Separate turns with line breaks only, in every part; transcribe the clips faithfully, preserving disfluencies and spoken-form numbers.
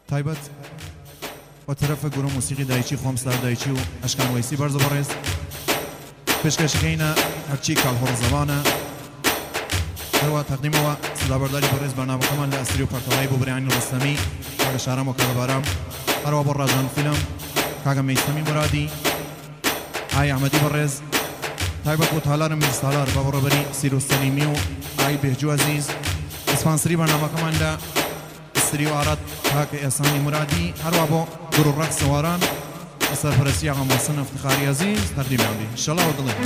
تایبەت و طرف گروه موسیقی دایچی خۆمسار دایچی و ئەشکان وەیسی بەرزە بەڕێز پێشکەشەکەینە هەرچی کاڵهۆڕ زەوانە هەروە تەقدیمەوە سزابەرداری بەڕێز بەرنامەکەمان لە ئەستری و پەرتەڵای بۆ برایانی ڕستەمی کاگە شارەم و کاگەبارام هەروە بۆ ڕاجان فیلم کاگە مەیستەمی مرادی ئای ئەحمەدی بەڕێز تایبەت بۆ تالارم میرسالار بە بەڕێوەبەری سیرۆ سەلیمی و ئای بێهجوو عەزیز ئسپانسەری بەرنامەکەمان لە ئەستری و ئارات کاکە ئێسانی مرادی هەروە بۆ گروه ڕەقس سەواران سەرپەرستی ئاغا محسن ئەفتخاری عەزیز تەقدیمیان بێ ئینشەڵڵا و دڵێ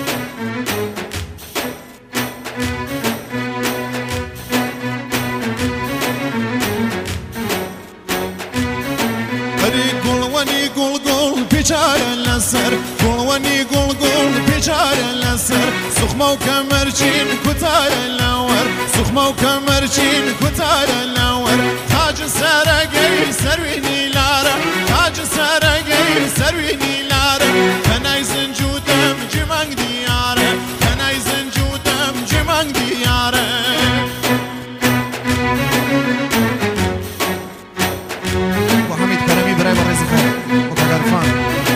گوڵوەنی گوڵ گوڵ پیچارە لەسەر گوڵوەنی گوڵ گوڵ پیچارە لەسەر سوخمە و کەمەرچین کوتارە لەوەر سوخمە و کەمەرچین کوتارە لەوەر تاج سەرەگەی سەروینی لارە تاج سەرەگەی سەروینی لارە کەنای زنج و دەم جمەنگ دیارە کەنای زنج و دەم جمەنگ دیارە
حمید کەرەمی برای بەڕێزی خۆ بۆ کاگەرفان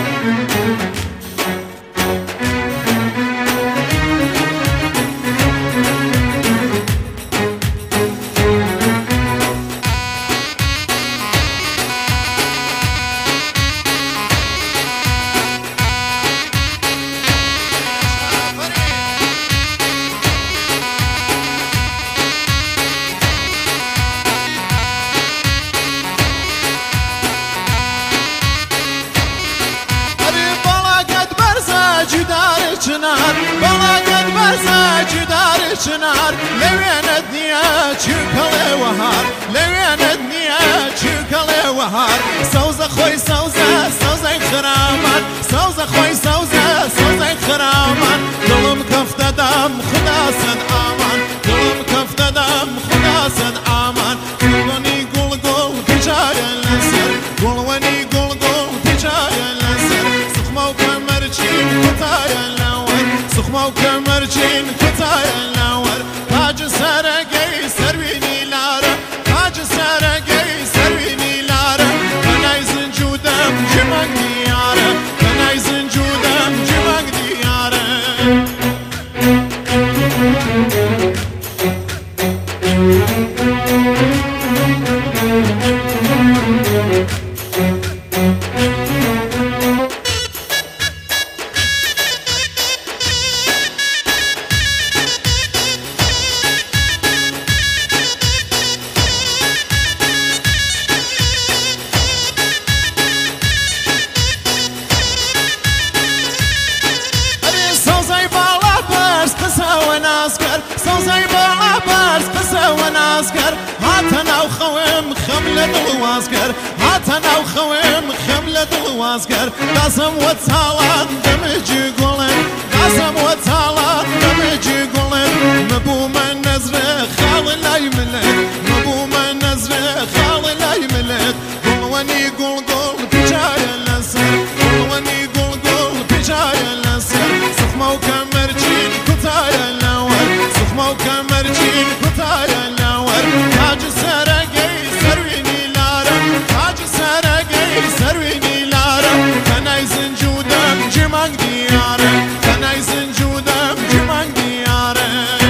çınar balagat barza cudar çınar levenet niye çıkalı vahar levenet niye çıkalı vahar sauza khoy sauza sauza khraman sauza khoy sauza sauza khraman dolum kafta dam khuda sad aman dolum kafta dam khuda sad aman gulwani gul gul tijar al-nasr gulwani gul gul tijar al-nasr sukhma و kamarchin kutaya سخمە و کەمەرچین کوتایە لەوەر تاج سەرەگەی سەروینی لارە تاج سەرەگەی سەروینی لارە کەنای زنج و دەم جمەنگ دیارە کەنای زنج و دەم جمەنگ دیارە سوزای بالا برز قصه و نازگر هاتن او خویم خمل دلوازگر هاتن او خویم خمل دلوازگر دازم و تالان دمجی گلن دازم و تالان دمجی گلن مبو من نظر خال لای ملت مبو من نظر خال لای ملت گلوانی گل گل پیچای لسر گلوانی گل گل پیچای لسر سخمه و کمرچین کتای سخمە و کەمەرچین کوتایە لەوەر تاج سەرەگەی سەروینی لارە تاج سەرەگەی سەروینی لارە کەنای زنج و دەم جمەنگ دیارە کەنای زنج و دەم جمەنگ دیارە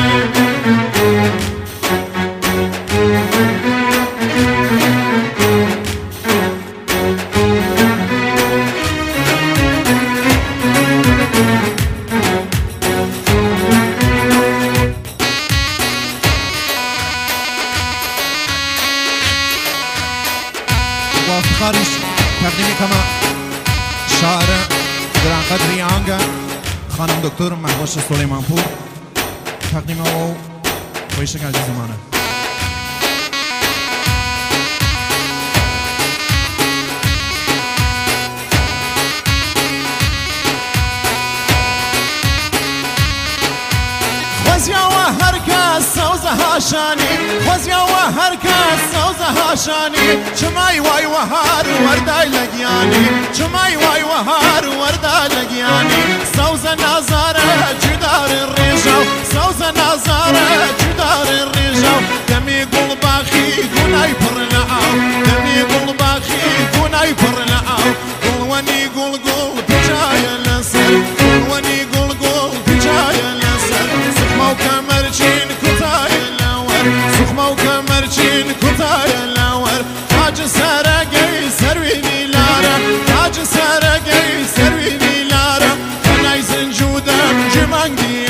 خارج تقدیمی کما شاعر گران قدری آنگا خانم دکتر محوش سلیمانپور تقدیم او ویشک عزیزمانه
خوزیاوە هەرکەس سەوزە هاشانی خوزیاوە هەرکەس سەوزە هاشانی چمای وای وەهار وەردای لە گیانی چمای وای وەهار وەردای لە گیانی سەوزە نازارە جوداری ڕێژە و سەوزە نازارە جوداری ڕێژە و دەمی گوڵ باخی گونای پڕ لە ئاو دەمی گوڵ مانگی